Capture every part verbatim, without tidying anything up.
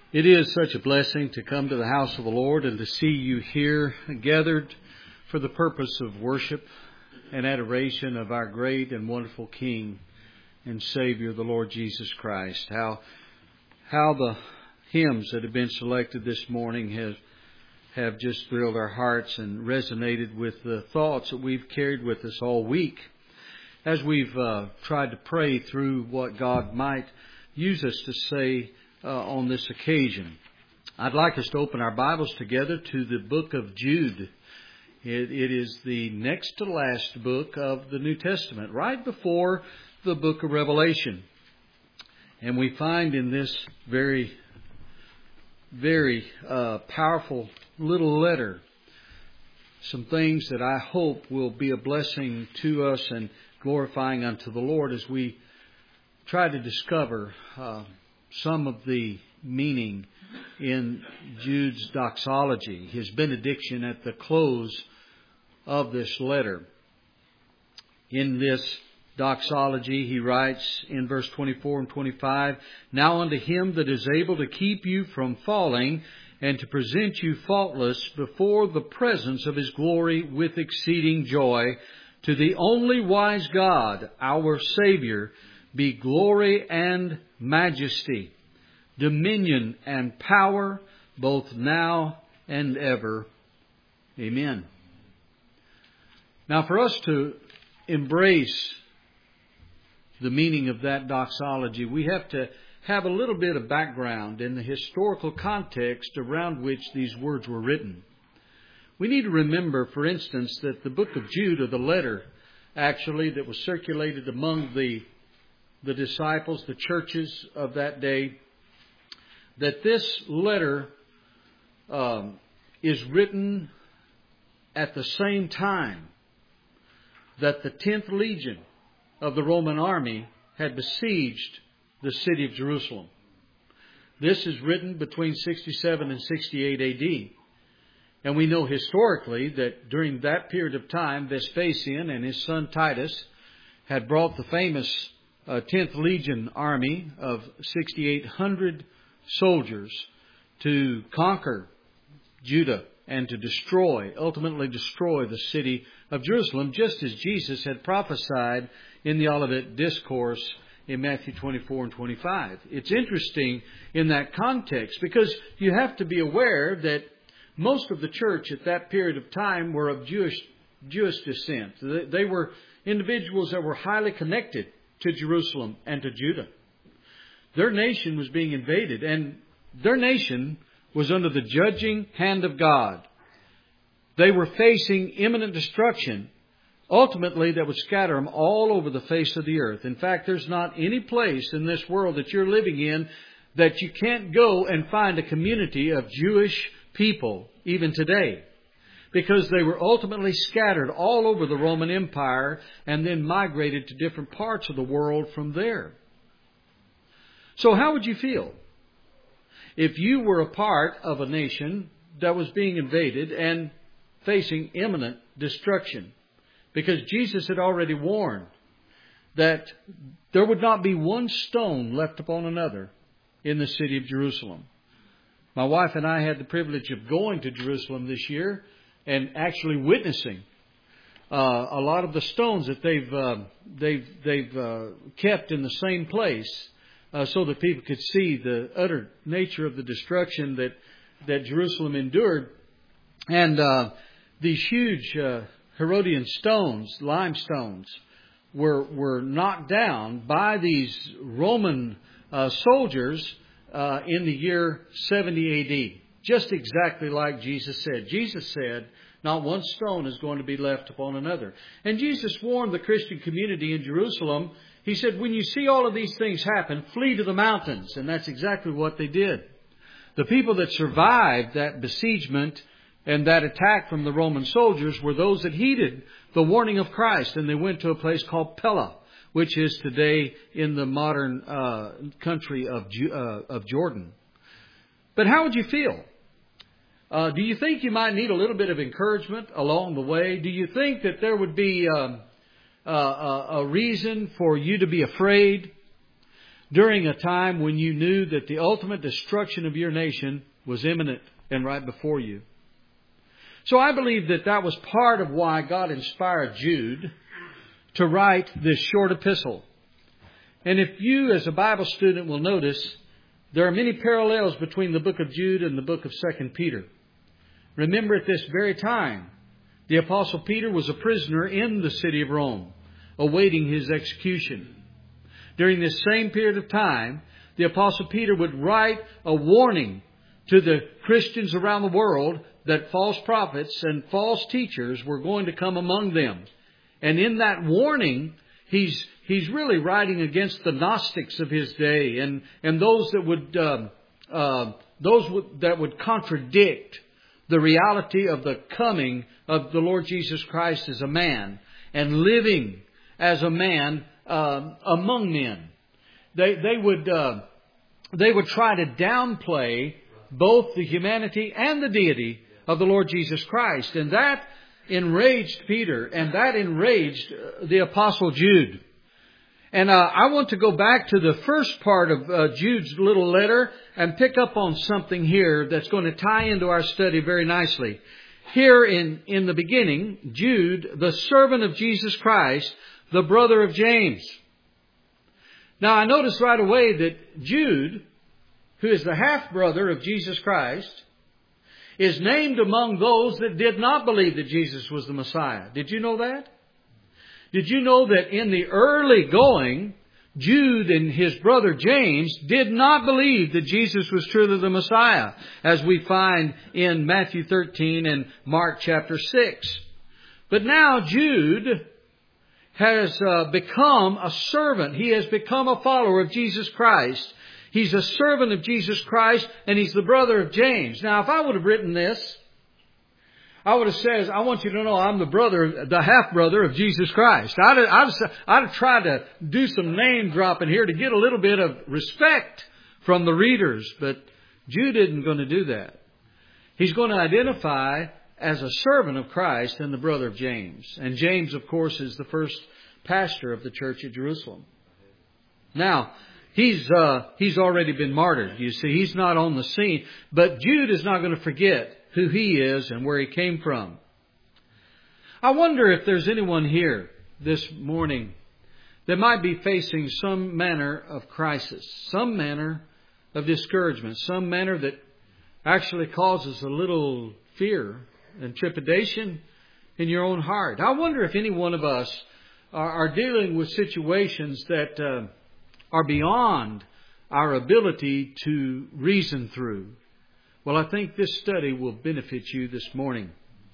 It is such a blessing to come to the house of the Lord and to see you here gathered for the purpose of worship and adoration of our great and wonderful King and Savior, the Lord Jesus Christ. How how the hymns that have been selected this morning have, have just thrilled our hearts and resonated with the thoughts that we've carried with us all week as we've uh, tried to pray through what God might use us to say Uh, on this occasion. I'd like us to open our Bibles together to the book of Jude. It, it is the next to last book of the New Testament, right before the book of Revelation. And we find in this very, very uh, powerful little letter some things that I hope will be a blessing to us and glorifying unto the Lord as we try to discover uh, some of the meaning in Jude's doxology, his benediction at the close of this letter. In this doxology, he writes in verse twenty-four and twenty-five, "Now unto him that is able to keep you from falling and to present you faultless before the presence of his glory with exceeding joy, to the only wise God, our Savior, be glory and majesty, dominion and power, both now and ever. Amen." Now, for us to embrace the meaning of that doxology, we have to have a little bit of background in the historical context around which these words were written. We need to remember, for instance, that the book of Jude, or the letter, actually, that was circulated among the the disciples, the churches of that day, that this letter um, is written at the same time that the tenth Legion of the Roman army had besieged the city of Jerusalem. This is written between sixty-seven and sixty-eight A D. And we know historically that during that period of time, Vespasian and his son Titus had brought the famous Uh, tenth Legion army of sixty-eight hundred soldiers to conquer Judah and to destroy, ultimately destroy the city of Jerusalem, just as Jesus had prophesied in the Olivet Discourse in Matthew twenty-four and twenty-five. It's interesting in that context because you have to be aware that most of the church at that period of time were of Jewish, Jewish descent. They, they were individuals that were highly connected to Jerusalem and to Judah. Their nation was being invaded, and their nation was under the judging hand of God. They were facing imminent destruction, ultimately that would scatter them all over the face of the earth. In fact, there's not any place in this world that you're living in that you can't go and find a community of Jewish people, even today, because they were ultimately scattered all over the Roman Empire and then migrated to different parts of the world from there. So how would you feel if you were a part of a nation that was being invaded and facing imminent destruction? Because Jesus had already warned that there would not be one stone left upon another in the city of Jerusalem. My wife and I had the privilege of going to Jerusalem this year and actually witnessing uh, a lot of the stones that they've uh, they've they've uh, kept in the same place, uh, so that people could see the utter nature of the destruction that that Jerusalem endured. And uh, these huge uh, Herodian stones, limestones, were were knocked down by these Roman uh, soldiers uh, in the year seventy A D. Just exactly like Jesus said. Jesus said, not one stone is going to be left upon another. And Jesus warned the Christian community in Jerusalem. He said, when you see all of these things happen, flee to the mountains. And that's exactly what they did. The people that survived that besiegement and that attack from the Roman soldiers were those that heeded the warning of Christ. And they went to a place called Pella, which is today in the modern uh, country of, uh, of Jordan. But how would you feel? Uh, do you think you might need a little bit of encouragement along the way? Do you think that there would be um, uh, a reason for you to be afraid? during a time when you knew that the ultimate destruction of your nation was imminent and right before you. So I believe that that was part of why God inspired Jude to write this short epistle. And if you as a Bible student will notice, there are many parallels between the book of Jude and the book of Second Peter. Remember, at this very time, the Apostle Peter was a prisoner in the city of Rome, awaiting his execution. During this same period of time, the Apostle Peter would write a warning to the Christians around the world that false prophets and false teachers were going to come among them. And in that warning, he's he's really writing against the Gnostics of his day and and those that would uh, uh, those would, that would contradict the reality of the coming of the Lord Jesus Christ as a man and living as a man uh, among men. They they would uh, they would try to downplay both the humanity and the deity of the Lord Jesus Christ. And that enraged Peter, and that enraged the Apostle Jude. And uh, I want to go back to the first part of uh, Jude's little letter and pick up on something here that's going to tie into our study very nicely. Here in, in the beginning, Jude, the servant of Jesus Christ, the brother of James. Now I notice right away that Jude, who is the half-brother of Jesus Christ, is named among those that did not believe that Jesus was the Messiah. Did you know that? Did you know that in the early going, Jude and his brother James did not believe that Jesus was truly the Messiah, as we find in Matthew thirteen and Mark chapter six. But now Jude has uh, become a servant. He has become a follower of Jesus Christ. He's a servant of Jesus Christ, and he's the brother of James. Now, if I would have written this, I would have said, I want you to know I'm the brother, the half-brother of Jesus Christ. I'd have, I'd, have, I'd have tried to do some name dropping here to get a little bit of respect from the readers, but Jude isn't going to do that. He's going to identify as a servant of Christ and the brother of James. And James, of course, is the first pastor of the church at Jerusalem. Now, He's uh, he's already been martyred, you see. He's not on the scene. But Jude is not going to forget who he is and where he came from. I wonder if there's anyone here this morning that might be facing some manner of crisis, some manner of discouragement, some manner that actually causes a little fear and trepidation in your own heart. I wonder if any one of us are, are dealing with situations that Uh, are beyond our ability to reason through. Well, I think this study will benefit you this morning.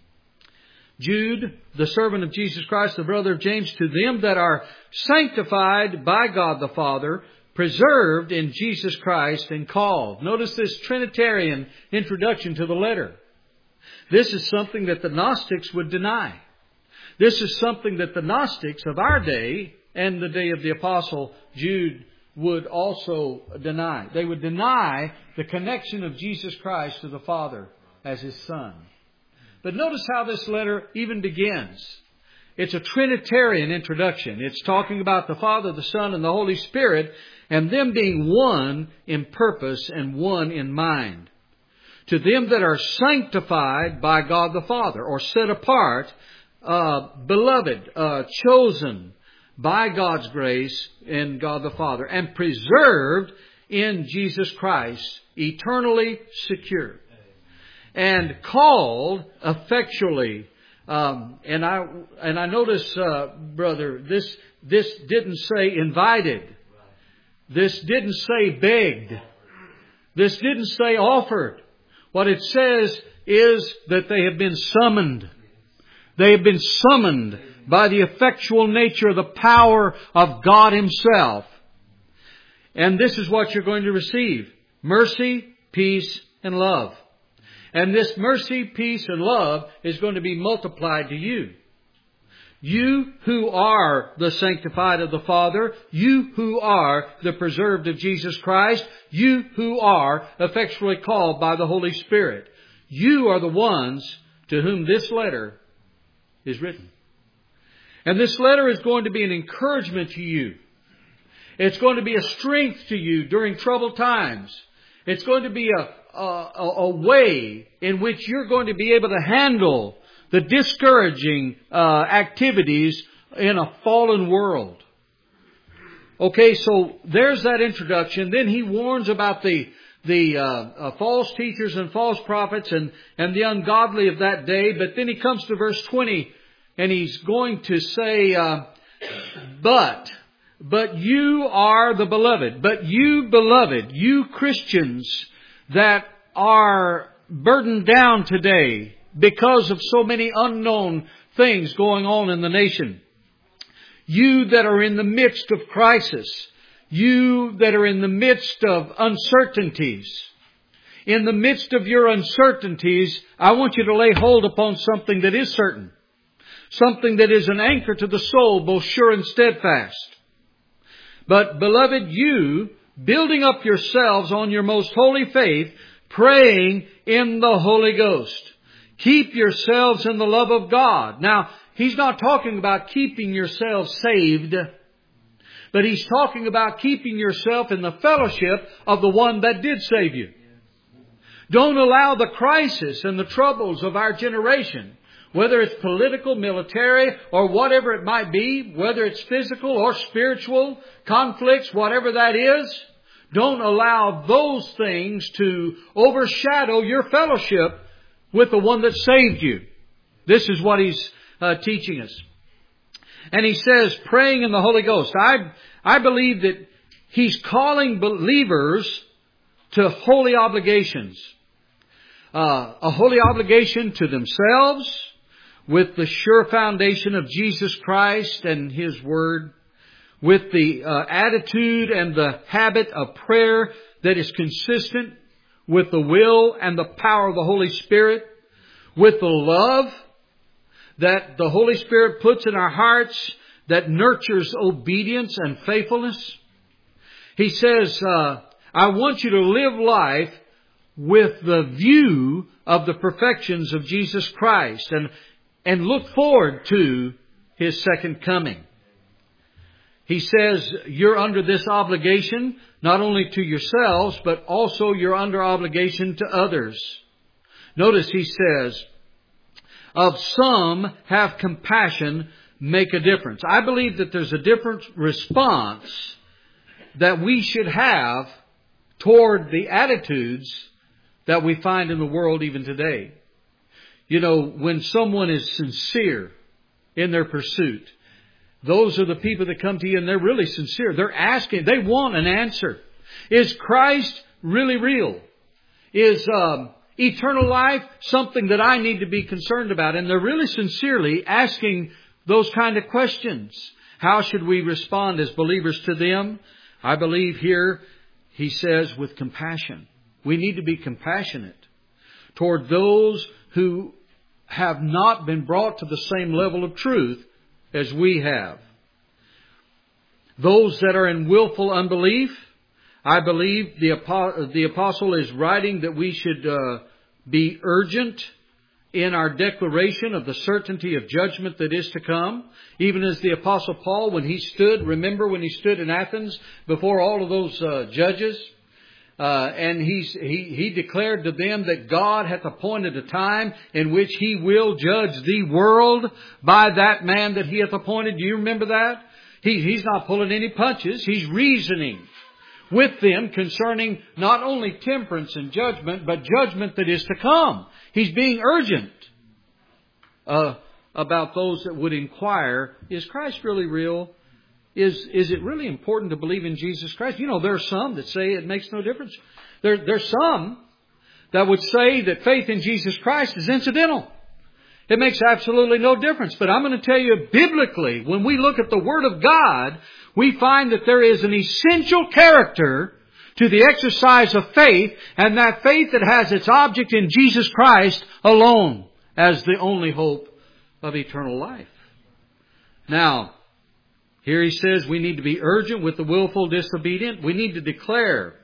Jude, the servant of Jesus Christ, the brother of James, to them that are sanctified by God the Father, preserved in Jesus Christ, and called. Notice this Trinitarian introduction to the letter. This is something that the Gnostics would deny. This is something that the Gnostics of our day and the day of the Apostle Jude would also deny. They would deny the connection of Jesus Christ to the Father as His Son. But notice how this letter even begins. It's a Trinitarian introduction. It's talking about the Father, the Son, and the Holy Spirit, and them being one in purpose and one in mind. To them that are sanctified by God the Father, or set apart, uh, beloved, uh, chosen, by God's grace in God the Father, and preserved in Jesus Christ, eternally secure, and called effectually. Um, and I and I notice, uh, brother, this this didn't say invited. This didn't say begged. This didn't say offered. What it says is that they have been summoned. They have been summoned by the effectual nature of the power of God Himself. And this is what you're going to receive. Mercy, peace, and love. And this mercy, peace, and love is going to be multiplied to you. You who are the sanctified of the Father, you who are the preserved of Jesus Christ, you who are effectually called by the Holy Spirit. You are the ones to whom this letter is written. And this letter is going to be an encouragement to you. It's going to be a strength to you during troubled times. It's going to be a, a, a way in which you're going to be able to handle the discouraging uh, activities in a fallen world. Okay, so there's that introduction. Then he warns about the the uh, uh, false teachers and false prophets and, and the ungodly of that day. But then he comes to verse twenty and he's going to say, uh, but, but you are the beloved. But you beloved, you Christians that are burdened down today because of so many unknown things going on in the nation. You that are in the midst of crisis. You that are in the midst of uncertainties. In the midst of your uncertainties, I want you to lay hold upon something that is certain. Something that is an anchor to the soul, both sure and steadfast. But beloved, you, building up yourselves on your most holy faith, praying in the Holy Ghost. Keep yourselves in the love of God. Now, he's not talking about keeping yourselves saved, but he's talking about keeping yourself in the fellowship of the one that did save you. Don't allow the crisis and the troubles of our generation, whether it's political, military, or whatever it might be, whether it's physical or spiritual conflicts, whatever that is, don't allow those things to overshadow your fellowship with the one that saved you. This is what he's uh, teaching us. And he says, praying in the Holy Ghost. I, I believe that he's calling believers to holy obligations. Uh, a holy obligation to themselves with the sure foundation of Jesus Christ and His Word. With the uh, attitude and the habit of prayer that is consistent with the will and the power of the Holy Spirit. With the love that the Holy Spirit puts in our hearts that nurtures obedience and faithfulness. He says, uh, I want you to live life with the view of the perfections of Jesus Christ and, and look forward to His second coming. He says you're under this obligation not only to yourselves, but also you're under obligation to others. Notice he says, of some have compassion, make a difference. I believe that there's a different response that we should have toward the attitudes that we find in the world even today. You know, when someone is sincere in their pursuit, those are the people that come to you and they're really sincere. They're asking, they want an answer. Is Christ really real? Is um, eternal life something that I need to be concerned about? And they're really sincerely asking those kind of questions. How should we respond as believers to them? I believe here he says with compassion. We need to be compassionate toward those who have not been brought to the same level of truth as we have. Those that are in willful unbelief, I believe the, the apostle is writing that we should uh, be urgent in our declaration of the certainty of judgment that is to come. Even as the apostle Paul, when he stood, remember when he stood in Athens before all of those uh, judges, uh, and he's, he, he declared to them that God hath appointed a time in which He will judge the world by that man that He hath appointed. Do you remember that? He, he's not pulling any punches. He's reasoning with them concerning not only temperance and judgment, but judgment that is to come. He's being urgent uh, about those that would inquire, is Christ really real? Is is it really important to believe in Jesus Christ? You know, there are some that say it makes no difference. There, there's some that would say that faith in Jesus Christ is incidental. It makes absolutely no difference. But I'm going to tell you, biblically, when we look at the Word of God, we find that there is an essential character to the exercise of faith, and that faith that has its object in Jesus Christ alone as the only hope of eternal life. Now, here he says we need to be urgent with the willful disobedient. We need to declare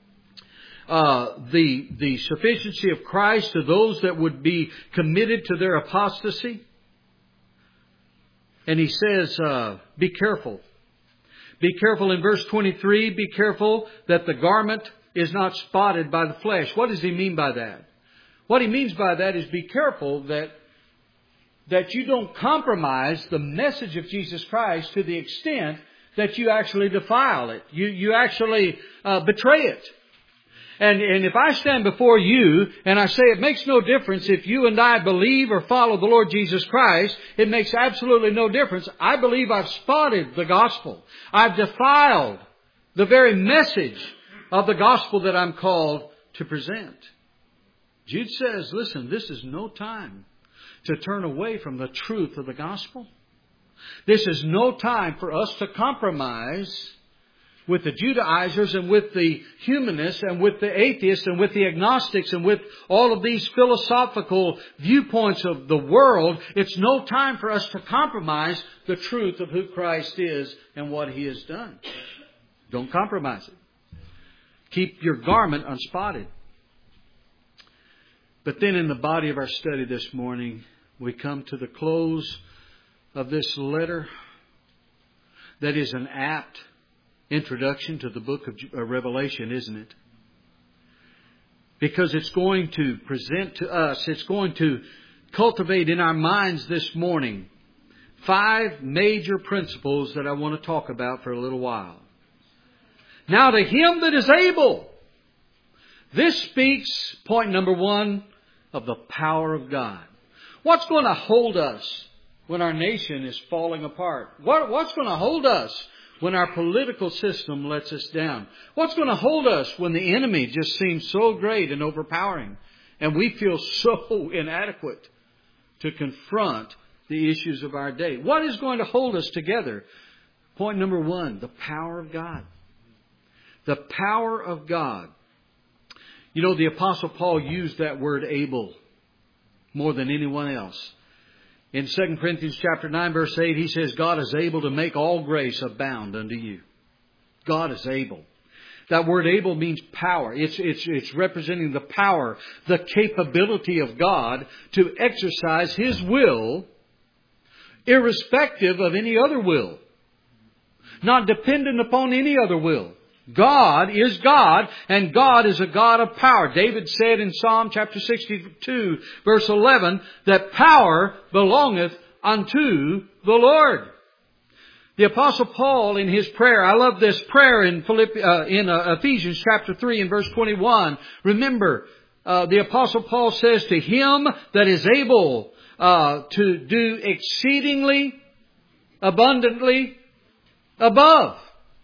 uh, the, the sufficiency of Christ to those that would be committed to their apostasy. And he says, uh, be careful. Be careful in verse twenty-three, be careful that the garment is not spotted by the flesh. What does he mean by that? What he means by that is be careful that, that you don't compromise the message of Jesus Christ to the extent that you actually defile it. You, you actually uh, betray it. And, and if I stand before you and I say it makes no difference if you and I believe or follow the Lord Jesus Christ, it makes absolutely no difference. I believe I've spotted the gospel. I've defiled the very message of the gospel that I'm called to present. Jude says, listen, this is no time to turn away from the truth of the gospel. This is no time for us to compromise with the Judaizers and with the humanists and with the atheists and with the agnostics and with all of these philosophical viewpoints of the world. It's no time for us to compromise the truth of who Christ is and what He has done. Don't compromise it. Keep your garment unspotted. But then in the body of our study this morning, we come to the close of this letter that is an apt introduction to the book of Revelation, isn't it? Because it's going to present to us, it's going to cultivate in our minds this morning five major principles that I want to talk about for a little while. Now to Him that is able. This speaks, point number one, of the power of God. What's going to hold us when our nation is falling apart? What, what's going to hold us when our political system lets us down? What's going to hold us when the enemy just seems so great and overpowering and we feel so inadequate to confront the issues of our day? What is going to hold us together? Point number one, the power of God. The power of God. You know, the Apostle Paul used that word able more than anyone else. In Second Corinthians chapter nine, verse eight, he says, God is able to make all grace abound unto you. God is able. That word able means power. It's, it's, it's representing the power, the capability of God to exercise His will irrespective of any other will. Not dependent upon any other will. God is God, and God is a God of power. David said in Psalm chapter sixty-two, verse eleven, that power belongeth unto the Lord. The Apostle Paul in his prayer, I love this prayer in, Philippi, uh, in uh, Ephesians chapter three and verse twenty-one. Remember, uh, the Apostle Paul says, to Him that is able uh, to do exceedingly abundantly above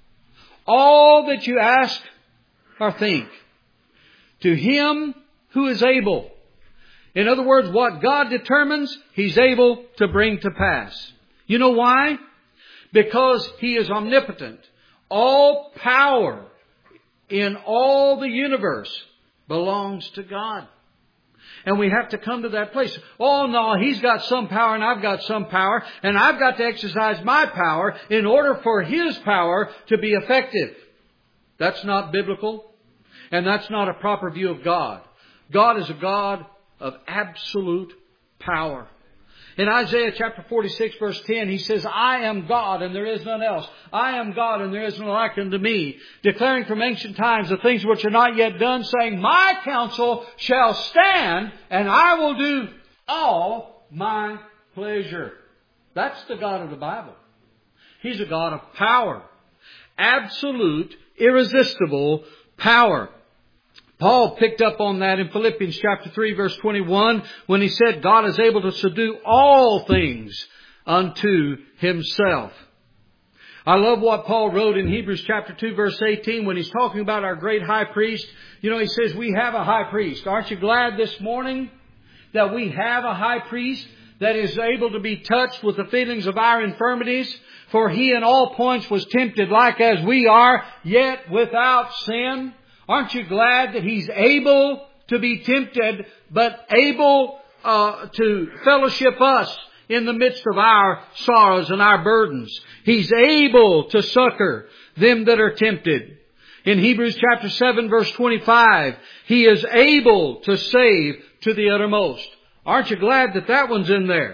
all that you ask or think, to Him who is able. In other words, what God determines, He's able to bring to pass. You know why? Because He is omnipotent. All power in all the universe belongs to God. And we have to come to that place. Oh no, He's got some power and I've got some power. And I've got to exercise my power in order for His power to be effective. That's not biblical. And that's not a proper view of God. God is a God of absolute power. In Isaiah chapter forty-six verse ten, He says, I am God and there is none else. I am God and there is none like unto me. Declaring from ancient times the things which are not yet done, saying, my counsel shall stand and I will do all my pleasure. That's the God of the Bible. He's a God of power. Absolute, irresistible power. Paul picked up on that in Philippians chapter three verse twenty-one when he said God is able to subdue all things unto Himself. I love what Paul wrote in Hebrews chapter two verse eighteen when he's talking about our great high priest. You know, he says we have a high priest. Aren't you glad this morning that we have a high priest that is able to be touched with the feelings of our infirmities? For He in all points was tempted like as we are, yet without sin. Aren't you glad that He's able to be tempted, but able uh, to fellowship us in the midst of our sorrows and our burdens? He's able to succor them that are tempted. In Hebrews chapter seven verse twenty-five, He is able to save to the uttermost. Aren't you glad that that one's in there?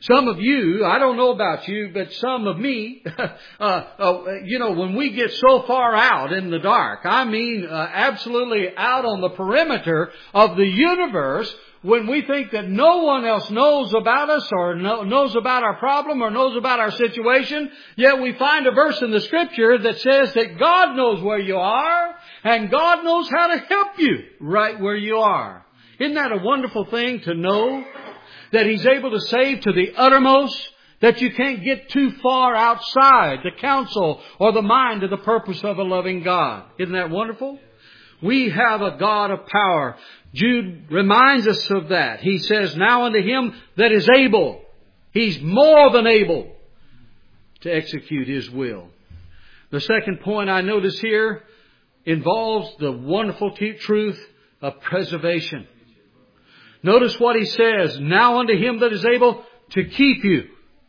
Some of you, I don't know about you, but some of me, uh, uh, you know, when we get so far out in the dark, I mean uh, absolutely out on the perimeter of the universe, when we think that no one else knows about us or know, knows about our problem or knows about our situation, yet we find a verse in the Scripture that says that God knows where you are and God knows how to help you right where you are. Isn't that a wonderful thing to know? That He's able to save to the uttermost, that you can't get too far outside the counsel or the mind or the purpose of a loving God. Isn't that wonderful? We have a God of power. Jude reminds us of that. He says, now unto Him that is able, He's more than able to execute His will. The second point I notice here involves the wonderful truth of preservation. Notice what he says, now unto Him that is able to keep you.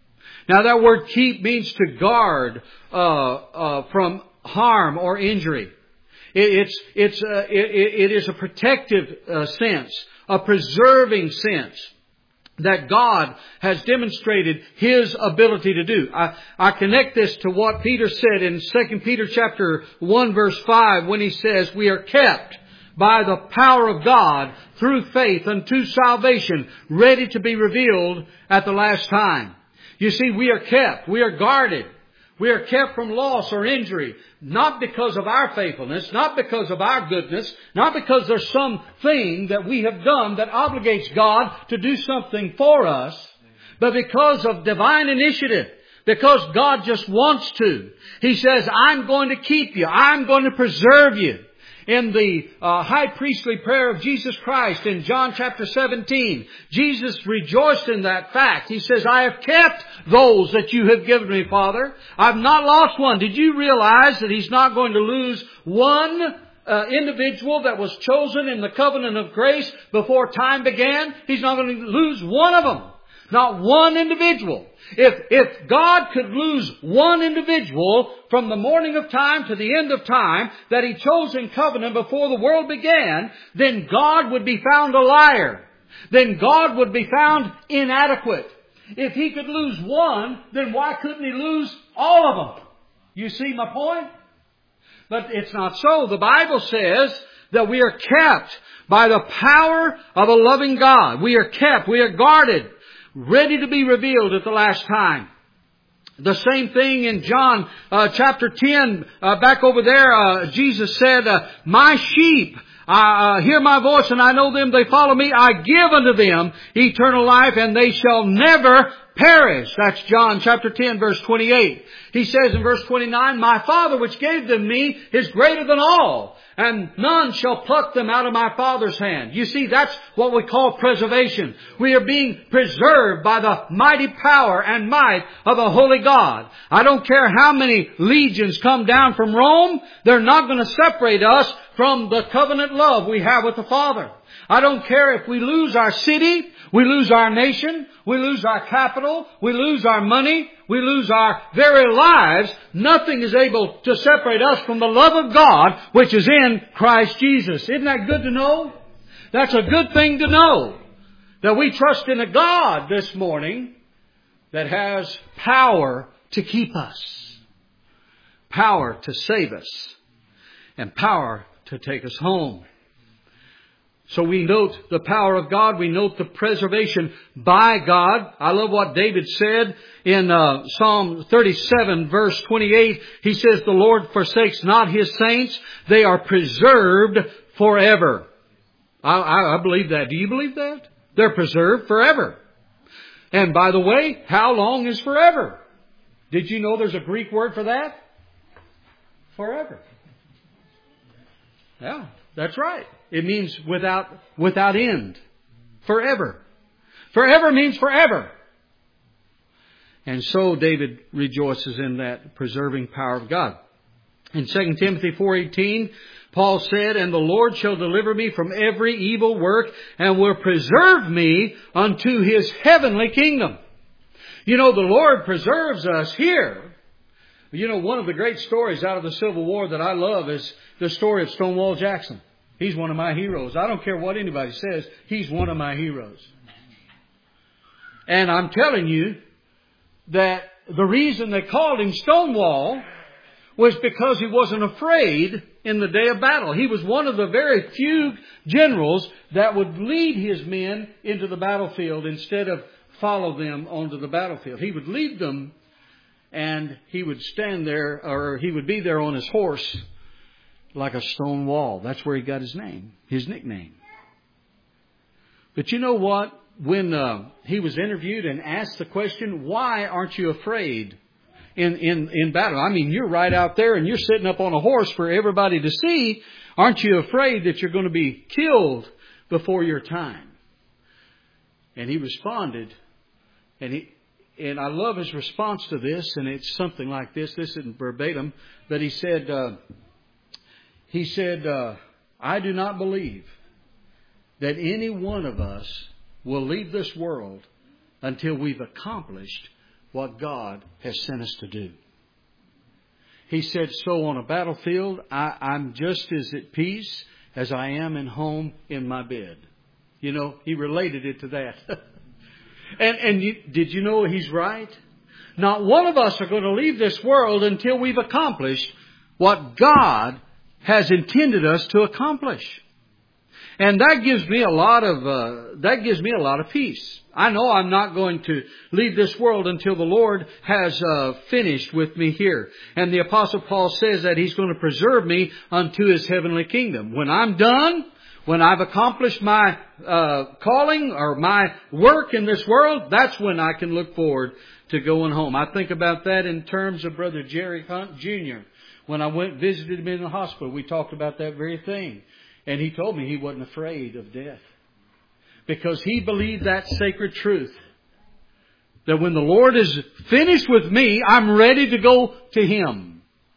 Now that word keep means to guard uh, uh, from harm or injury. It, it's, it's, uh, it, it is a protective uh, sense, a preserving sense that God has demonstrated His ability to do. I, I connect this to what Peter said in Second Peter chapter one verse five when he says, we are kept by the power of God through faith unto salvation, ready to be revealed at the last time. You see, we are kept. We are guarded. We are kept from loss or injury, not because of our faithfulness, not because of our goodness, not because there's something that we have done that obligates God to do something for us, but because of divine initiative. Because God just wants to. He says, I'm going to keep you. I'm going to preserve you. In the uh, high priestly prayer of Jesus Christ in John chapter seventeen, Jesus rejoiced in that fact. He says, I have kept those that you have given me, Father. I've not lost one. Did you realize that He's not going to lose one uh, individual that was chosen in the covenant of grace before time began? He's not going to lose one of them. Not one individual. If, if God could lose one individual from the morning of time to the end of time that He chose in covenant before the world began, then God would be found a liar. Then God would be found inadequate. If He could lose one, then why couldn't He lose all of them? You see my point? But it's not so. The Bible says that we are kept by the power of a loving God. We are kept. We are guarded, ready to be revealed at the last time. The same thing in John uh, chapter ten, uh, back over there, uh, Jesus said, uh, my sheep uh, hear my voice, and I know them, they follow me. I give unto them eternal life, and they shall never perish. That's John chapter ten, verse twenty-eight. He says in verse twenty-nine, my Father which gave them me is greater than all, and none shall pluck them out of my Father's hand. You see, that's what we call preservation. We are being preserved by the mighty power and might of a holy God. I don't care how many legions come down from Rome, they're not going to separate us from the covenant love we have with the Father. I don't care if we lose our city, we lose our nation, we lose our capital, we lose our money, we lose our very lives. Nothing is able to separate us from the love of God which is in Christ Jesus. Isn't that good to know? That's a good thing to know. That we trust in a God this morning that has power to keep us. Power to save us. And power to take us home. So we note the power of God. We note the preservation by God. I love what David said in uh, Psalm thirty-seven, verse twenty-eight. He says, the Lord forsakes not His saints. They are preserved forever. I, I, I believe that. Do you believe that? They're preserved forever. And by the way, how long is forever? Did you know there's a Greek word for that? Forever. Yeah, that's right. It means without without end. Forever. Forever means forever. And so David rejoices in that preserving power of God. In Second Timothy four eighteen, Paul said, and the Lord shall deliver me from every evil work and will preserve me unto His heavenly kingdom. You know, the Lord preserves us here. You know, one of the great stories out of the Civil War that I love is the story of Stonewall Jackson. He's one of my heroes. I don't care what anybody says. He's one of my heroes. And I'm telling you that the reason they called him Stonewall was because he wasn't afraid in the day of battle. He was one of the very few generals that would lead his men into the battlefield instead of follow them onto the battlefield. He would lead them, and he would stand there, or he would be there on his horse like a stone wall. That's where he got his name, his nickname. But you know what? When uh, he was interviewed and asked the question, why aren't you afraid in, in, in battle? I mean, you're right out there and you're sitting up on a horse for everybody to see. Aren't you afraid that you're going to be killed before your time? And he responded, and he, and I love his response to this, and it's something like this. This isn't verbatim, but he said, uh, he said, uh, I do not believe that any one of us will leave this world until we've accomplished what God has sent us to do. He said, so on a battlefield, I, I'm just as at peace as I am in home in my bed. You know, he related it to that. and and you, did you know he's right? Not one of us are going to leave this world until we've accomplished what God has intended us to accomplish. And that gives me a lot of uh, that gives me a lot of peace. I know I'm not going to leave this world until the Lord has uh, finished with me here. And the Apostle Paul says that He's going to preserve me unto His heavenly kingdom. When I'm done, when I've accomplished my uh, calling or my work in this world, that's when I can look forward to going home. I think about that in terms of Brother Jerry Hunt Junior When I went visited him in the hospital, we talked about that very thing. And he told me he wasn't afraid of death. Because he believed that sacred truth. That when the Lord is finished with me, I'm ready to go to Him.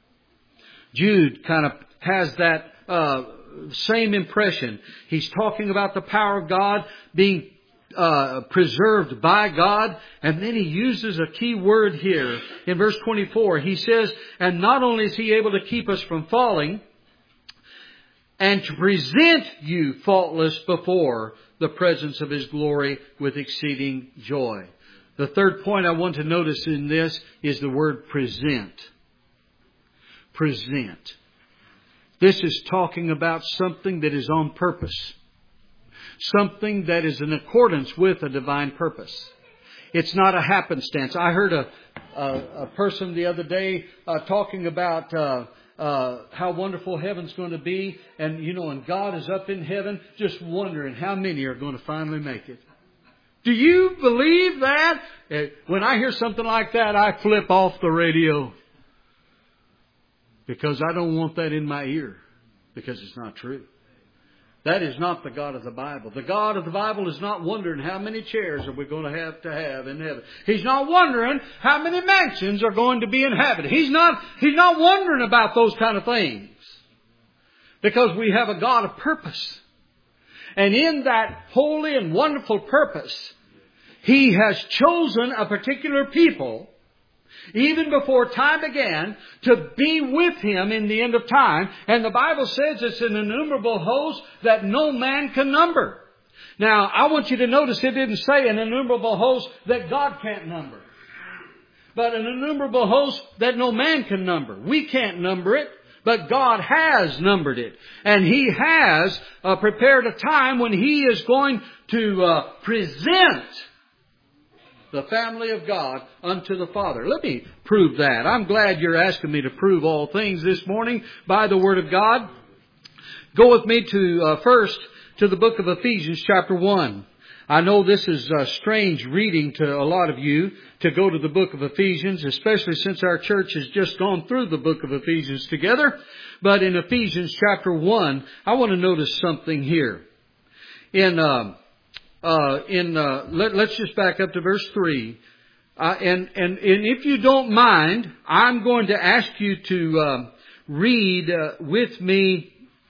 Jude kind of has that uh, same impression. He's talking about the power of God being uh, preserved by God. And then he uses a key word here in verse twenty-four. He says, and not only is He able to keep us from falling, and to present you faultless before the presence of His glory with exceeding joy. The third point I want to notice in this is the word present. Present. This is talking about something that is on purpose. Something that is in accordance with a divine purpose. It's not a happenstance. I heard a, a, a person the other day uh, talking about Uh, Uh, how wonderful heaven's going to be. And, you know, and God is up in heaven just wondering how many are going to finally make it. Do you believe that? When I hear something like that, I flip off the radio. Because I don't want that in my ear. Because it's not true. That is not the God of the Bible. The God of the Bible is not wondering how many chairs are we going to have to have in heaven. He's not wondering how many mansions are going to be inhabited. He's not, He's not wondering about those kind of things. Because we have a God of purpose. And in that holy and wonderful purpose, He has chosen a particular people, even before time began, to be with Him in the end of time. And the Bible says it's an innumerable host that no man can number. Now, I want you to notice it didn't say an innumerable host that God can't number. But an innumerable host that no man can number. We can't number it, but God has numbered it. And He has uh, prepared a time when He is going to uh, present the family of God unto the Father. Let me prove that. I'm glad you're asking me to prove all things this morning by the Word of God. Go with me to uh, first to the book of Ephesians chapter one. I know this is uh, strange reading to a lot of you to go to the book of Ephesians, especially since our church has just gone through the book of Ephesians together. But in Ephesians chapter one, I want to notice something here. In uh, Uh, in uh, let, let's just back up to verse three, uh, and and and if you don't mind, I'm going to ask you to uh, read uh, with me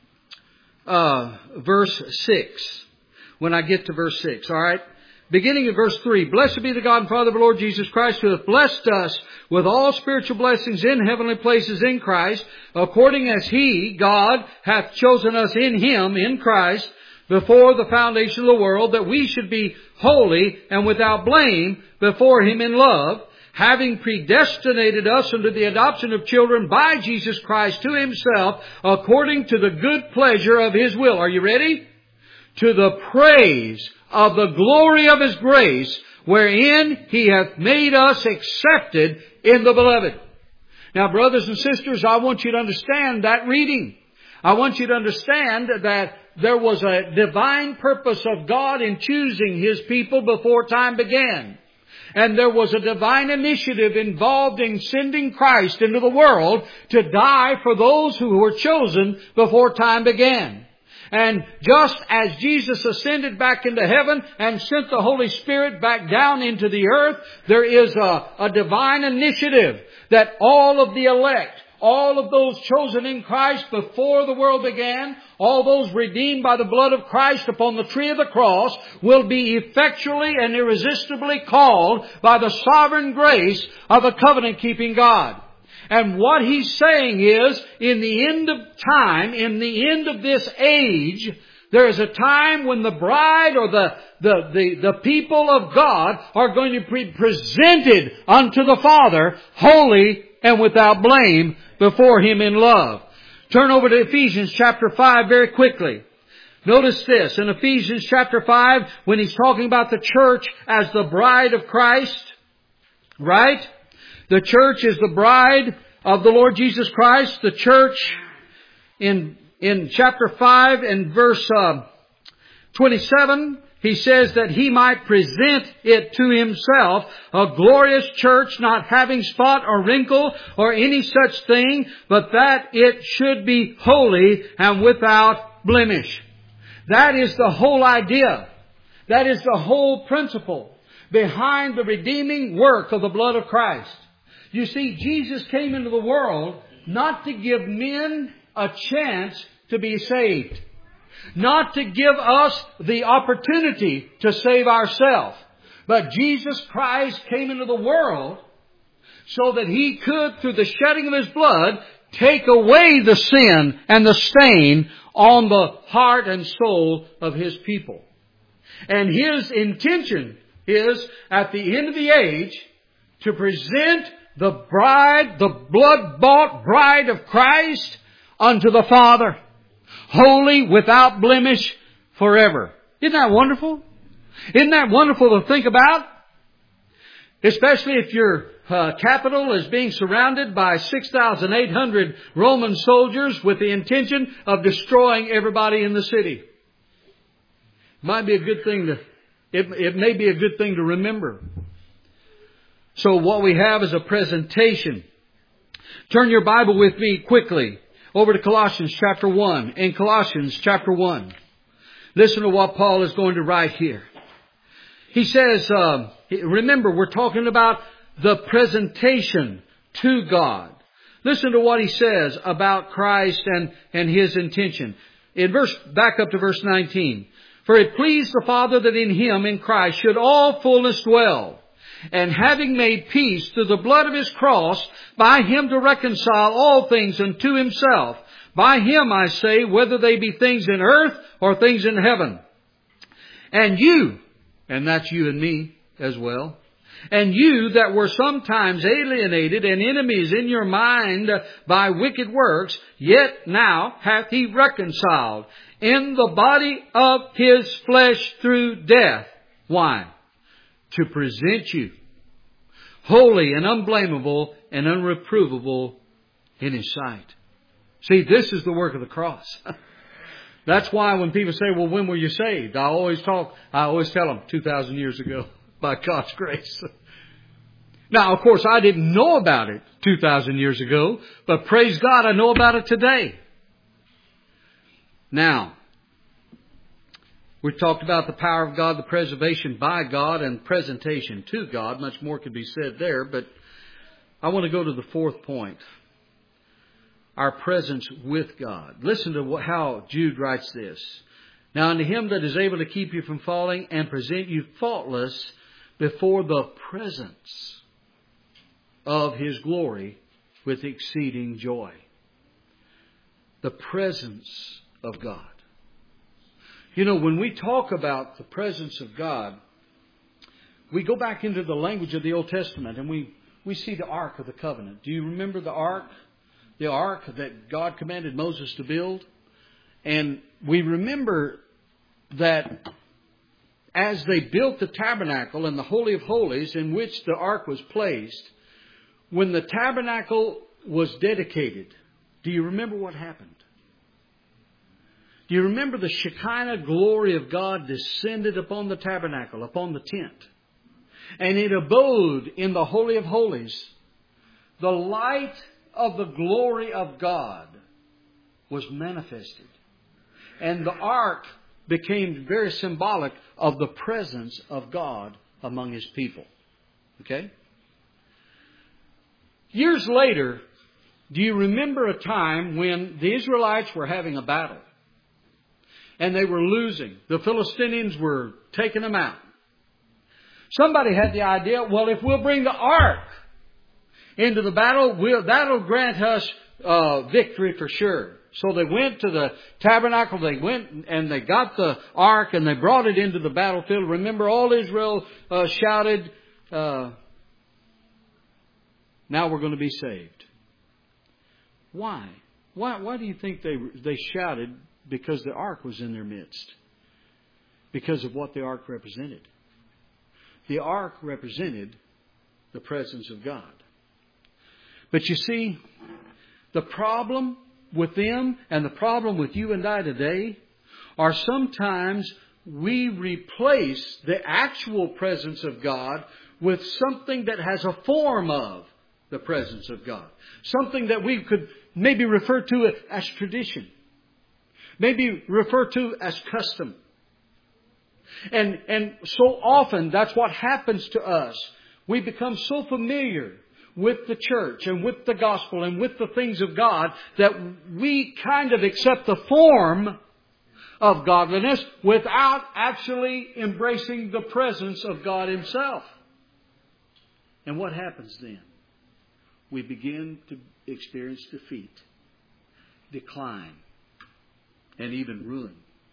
uh, verse six when I get to verse six. All right, beginning at verse three. Blessed be the God and Father of our Lord Jesus Christ, who hath blessed us with all spiritual blessings in heavenly places in Christ, according as He, God, hath chosen us in Him, in Christ, before the foundation of the world, that we should be holy and without blame before Him in love, having predestinated us unto the adoption of children by Jesus Christ to Himself, according to the good pleasure of His will. Are you ready? To the praise of the glory of His grace, wherein He hath made us accepted in the Beloved. Now, brothers and sisters, I want you to understand that reading. I want you to understand that there was a divine purpose of God in choosing His people before time began. And there was a divine initiative involved in sending Christ into the world to die for those who were chosen before time began. And just as Jesus ascended back into heaven and sent the Holy Spirit back down into the earth, there is a, a divine initiative that all of the elect, all of those chosen in Christ before the world began, all those redeemed by the blood of Christ upon the tree of the cross, will be effectually and irresistibly called by the sovereign grace of a covenant-keeping God. And what He's saying is, in the end of time, in the end of this age, there is a time when the bride or the, the, the, the people of God are going to be presented unto the Father, holy and without blame, before Him in love. Turn over to Ephesians chapter five very quickly. Notice this, in Ephesians chapter five, when he's talking about the church as the bride of Christ, right? The church is the bride of the Lord Jesus Christ. The church in, in chapter five and verse uh, twenty-seven, he says that He might present it to Himself, a glorious church, not having spot or wrinkle or any such thing, but that it should be holy and without blemish. That is the whole idea. That is the whole principle behind the redeeming work of the blood of Christ. You see, Jesus came into the world not to give men a chance to be saved. Not to give us the opportunity to save ourselves. But Jesus Christ came into the world so that He could, through the shedding of His blood, take away the sin and the stain on the heart and soul of His people. And His intention is, at the end of the age, to present the bride, the blood-bought bride of Christ, unto the Father, holy, without blemish, forever. Isn't that wonderful? Isn't that wonderful to think about? Especially if your uh, capital is being surrounded by six thousand eight hundred Roman soldiers with the intention of destroying everybody in the city. Might be a good thing to, it, it may be a good thing to remember. So what we have is a presentation. Turn your Bible with me quickly over to Colossians chapter one. In Colossians chapter one, listen to what Paul is going to write here. He says, uh, remember, we're talking about the presentation to God. Listen to what he says about Christ and, and His intention. In verse, back up to verse nineteen. For it pleased the Father that in Him, in Christ, should all fullness dwell. And having made peace through the blood of His cross, by Him to reconcile all things unto Himself. By Him, I say, whether they be things in earth or things in heaven. And you, and that's you and me as well, and you that were sometimes alienated and enemies in your mind by wicked works, yet now hath He reconciled in the body of His flesh through death. Why? To present you holy and unblameable and unreprovable in His sight. See, this is the work of the cross. That's why when people say, well, when were you saved? I always talk, I always tell them two thousand years ago, by God's grace. Now, of course, I didn't know about it two thousand years ago, but praise God, I know about it today. Now, we've talked about the power of God, the preservation by God, and presentation to God. Much more could be said there, but I want to go to the fourth point. Our presence with God. Listen to how Jude writes this. Now unto Him that is able to keep you from falling and present you faultless before the presence of His glory with exceeding joy. The presence of God. You know, when we talk about the presence of God, we go back into the language of the Old Testament and we, we see the Ark of the Covenant. Do you remember the Ark? The Ark that God commanded Moses to build? And we remember that as they built the tabernacle and the Holy of Holies in which the Ark was placed, when the tabernacle was dedicated, do you remember what happened? Do you remember the Shekinah glory of God descended upon the tabernacle, upon the tent? And it abode in the Holy of Holies. The light of the glory of God was manifested. And the ark became very symbolic of the presence of God among His people. Okay? Years later, do you remember a time when the Israelites were having a battle? And they were losing. The Philistines were taking them out. Somebody had the idea, well, if we'll bring the ark into the battle, we'll, that'll grant us uh, victory for sure. So they went to the tabernacle, they went and they got the ark and they brought it into the battlefield. Remember, all Israel uh, shouted, uh, now we're going to be saved. Why? Why, why do you think they they shouted? Because the ark was in their midst. Because of what the ark represented. The ark represented the presence of God. But you see, the problem with them and the problem with you and I today are sometimes we replace the actual presence of God with something that has a form of the presence of God. Something that we could maybe refer to as tradition. Maybe refer to as custom. And, and so often that's what happens to us. We become so familiar with the church and with the gospel and with the things of God that we kind of accept the form of godliness without actually embracing the presence of God Himself. And what happens then? We begin to experience defeat, decline, and even ruin.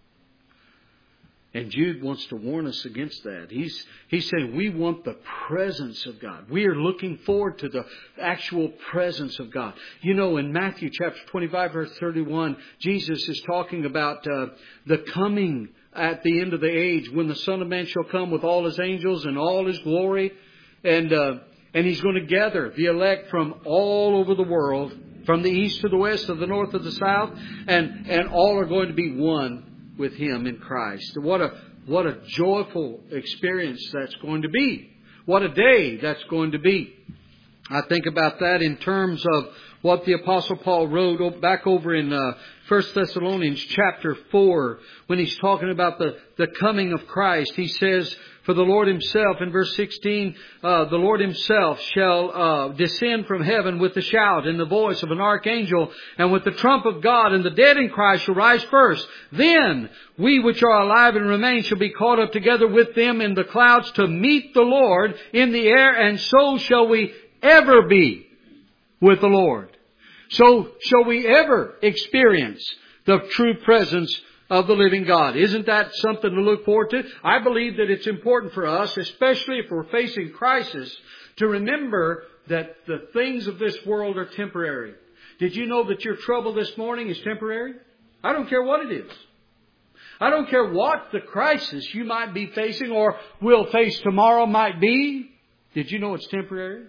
And Jude wants to warn us against that. He's, he's saying we want the presence of God. We are looking forward to the actual presence of God. You know, in Matthew chapter twenty-five, verse thirty-one, Jesus is talking about uh, the coming at the end of the age when the Son of Man shall come with all His angels and all His glory. And, uh, and He's going to gather the elect from all over the world, from the east to the west, to the north to the south, and, and all are going to be one with Him in Christ. What a, what a joyful experience that's going to be. What a day that's going to be. I think about that in terms of what the Apostle Paul wrote back over in uh, First Thessalonians chapter four, when he's talking about the, the coming of Christ. He says, for the Lord Himself, in verse sixteen, uh, the Lord Himself shall uh, descend from heaven with a shout and the voice of an archangel and with the trump of God, and the dead in Christ shall rise first. Then we which are alive and remain shall be caught up together with them in the clouds to meet the Lord in the air, and so shall we ever be with the Lord. So shall we ever experience the true presence of the living God. Isn't that something to look forward to? I believe that it's important for us, especially if we're facing crisis, to remember that the things of this world are temporary. Did you know that your trouble this morning is temporary? I don't care what it is. I don't care what the crisis you might be facing or will face tomorrow might be. Did you know it's temporary?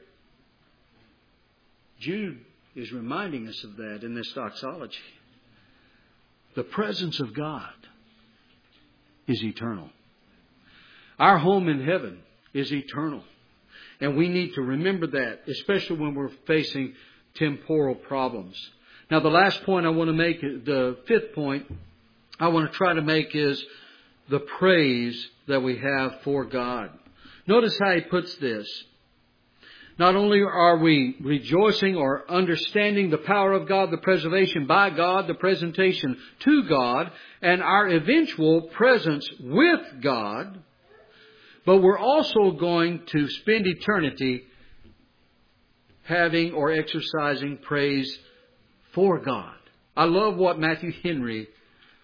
Jude is reminding us of that in this doxology. The presence of God is eternal. Our home in heaven is eternal. And we need to remember that, especially when we're facing temporal problems. Now, the last point I want to make, the fifth point I want to try to make is the praise that we have for God. Notice how he puts this. Not only are we rejoicing or understanding the power of God, the preservation by God, the presentation to God, and our eventual presence with God, but we're also going to spend eternity having or exercising praise for God. I love what Matthew Henry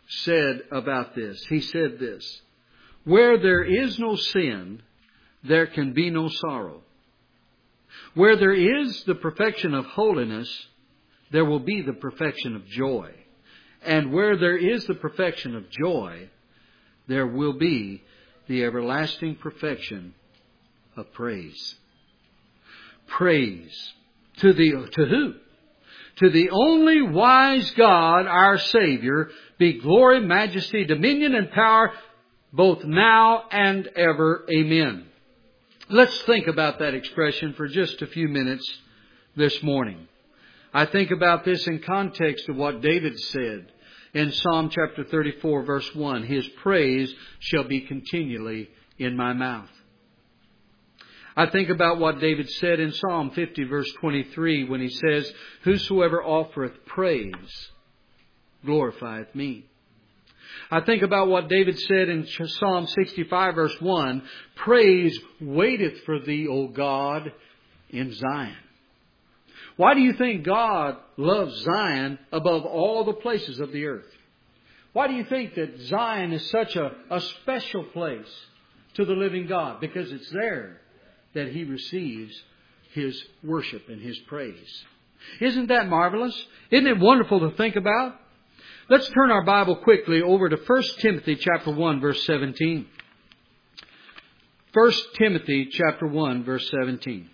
said about this. He said this: where there is no sin, there can be no sorrow. Where there is the perfection of holiness, there will be the perfection of joy. And where there is the perfection of joy, there will be the everlasting perfection of praise. Praise. To the, to who? To the only wise God, our Savior, be glory, majesty, dominion, and power, both now and ever. Amen. Let's think about that expression for just a few minutes this morning. I think about this in context of what David said in Psalm chapter thirty-four, verse one. His praise shall be continually in my mouth. I think about what David said in Psalm fifty, verse twenty-three, when he says, whosoever offereth praise glorifieth me. I think about what David said in Psalm sixty-five, verse one, praise waiteth for thee, O God, in Zion. Why do you think God loves Zion above all the places of the earth? Why do you think that Zion is such a, a special place to the living God? Because it's there that He receives His worship and His praise. Isn't that marvelous? Isn't it wonderful to think about? Let's turn our Bible quickly over to First Timothy chapter one, verse seventeen. First Timothy chapter one, verse seventeen.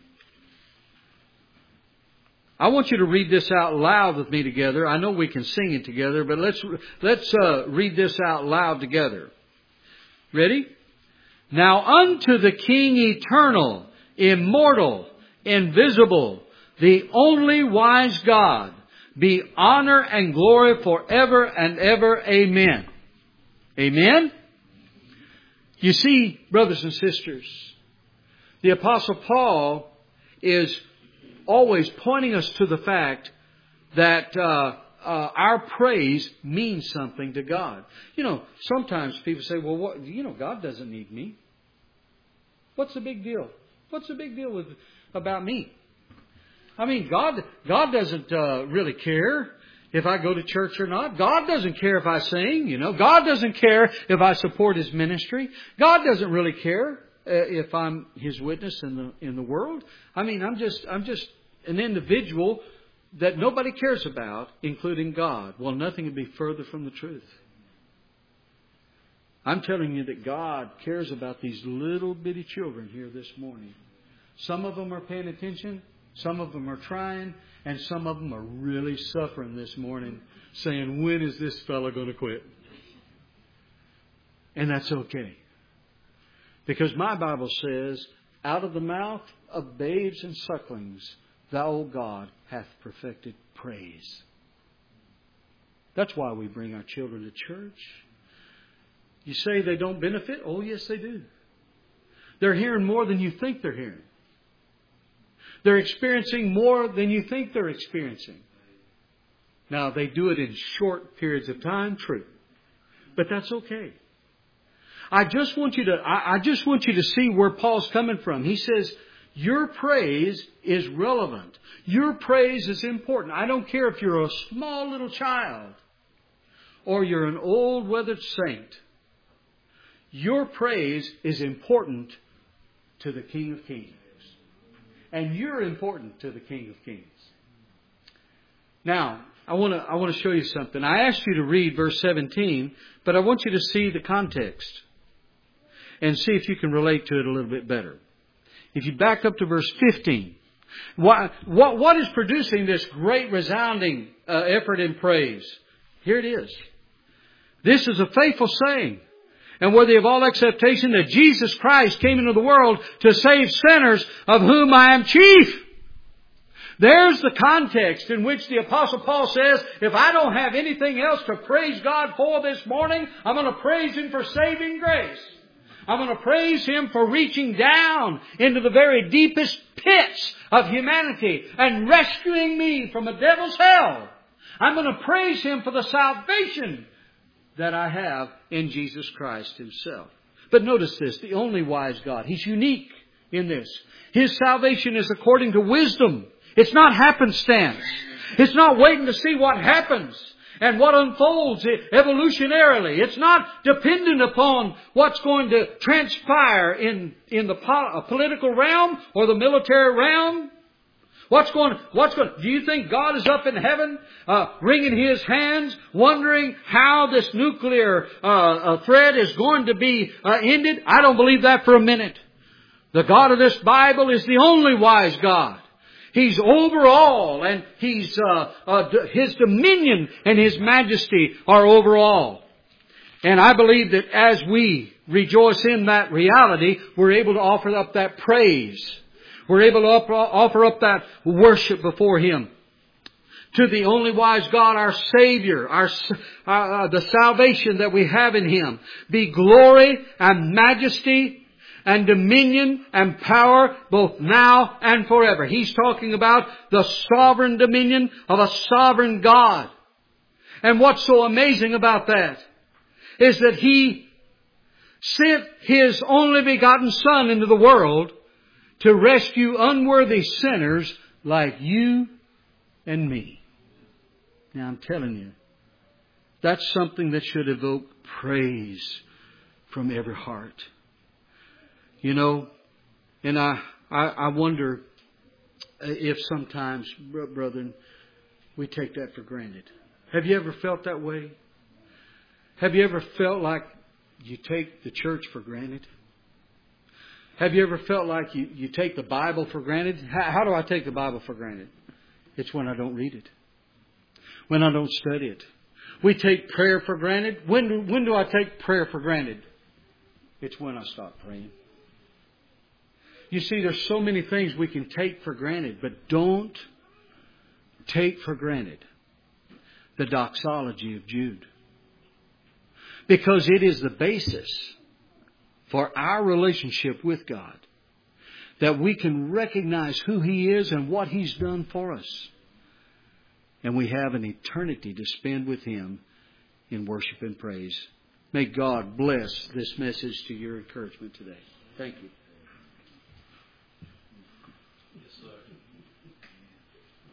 I want you to read this out loud with me together. I know we can sing it together, but let's let's uh, read this out loud together. Ready? Now unto the King eternal, immortal, invisible, the only wise God, be honor and glory forever and ever. Amen. Amen? You see, brothers and sisters, the Apostle Paul is always pointing us to the fact that uh, uh, our praise means something to God. You know, sometimes people say, well, what, you know, God doesn't need me. What's the big deal? What's the big deal with about me? I mean, God God doesn't uh, really care if I go to church or not. God doesn't care if I sing, you know. God doesn't care if I support His ministry. God doesn't really care uh, if I'm His witness in the in the world. I mean, I'm just I'm just an individual that nobody cares about, including God. Well, nothing could be further from the truth. I'm telling you that God cares about these little bitty children here this morning. Some of them are paying attention. Some of them are trying. And some of them are really suffering this morning, saying, when is this fellow going to quit? And that's okay. Because my Bible says, out of the mouth of babes and sucklings, Thou, O God, hath perfected praise. That's why we bring our children to church. You say they don't benefit? Oh, yes, they do. They're hearing more than you think they're hearing. They're experiencing more than you think they're experiencing. Now, they do it in short periods of time, true. But that's okay. I just want you to, I, I just want you to see where Paul's coming from. He says, your praise is relevant. Your praise is important. I don't care if you're a small little child or you're an old weathered saint. Your praise is important to the King of Kings. And you're important to the King of Kings. Now, I want to I want to show you something. I asked you to read verse seventeen, but I want you to see the context and see if you can relate to it a little bit better. If you back up to verse fifteen, what what, what is producing this great resounding uh, effort in praise? Here it is. This is a faithful saying, and worthy of all acceptation, that Jesus Christ came into the world to save sinners, of whom I am chief. There's the context in which the Apostle Paul says, if I don't have anything else to praise God for this morning, I'm going to praise Him for saving grace. I'm going to praise Him for reaching down into the very deepest pits of humanity and rescuing me from a devil's hell. I'm going to praise Him for the salvation that I have in Jesus Christ Himself. But notice this, the only wise God. He's unique in this. His salvation is according to wisdom. It's not happenstance. It's not waiting to see what happens. and what unfolds evolutionarily. It's not dependent upon what's going to transpire in, in the po- political realm or the military realm. What's going, what's going, do you think God is up in heaven, uh, wringing His hands, wondering how this nuclear, uh, uh threat is going to be, uh, ended? I don't believe that for a minute. The God of this Bible is the only wise God. He's over all, and He's, uh, uh, His dominion and His majesty are over all. And I believe that as we rejoice in that reality, we're able to offer up that praise. We're able to offer up that worship before Him. To the only wise God, our Savior, our, uh, the salvation that we have in Him, be glory and majesty and dominion and power both now and forever. He's talking about the sovereign dominion of a sovereign God. And what's so amazing about that is that He sent His only begotten Son into the world to rescue unworthy sinners like you and me. Now I'm telling you, that's something that should evoke praise from every heart. You know, and I, I, I wonder if sometimes, brethren, we take that for granted. Have you ever felt that way? Have you ever felt like you take the church for granted? Have you ever felt like you, you take the Bible for granted? How, how do I take the Bible for granted? It's when I don't read it. When I don't study it. We take prayer for granted. When do, when do I take prayer for granted? It's when I stop praying. You see, there's so many things we can take for granted, but don't take for granted the doxology of Jude. Because it is the basis for our relationship with God, that we can recognize who He is and what He's done for us. And we have an eternity to spend with Him in worship and praise. May God bless this message to your encouragement today. Thank you.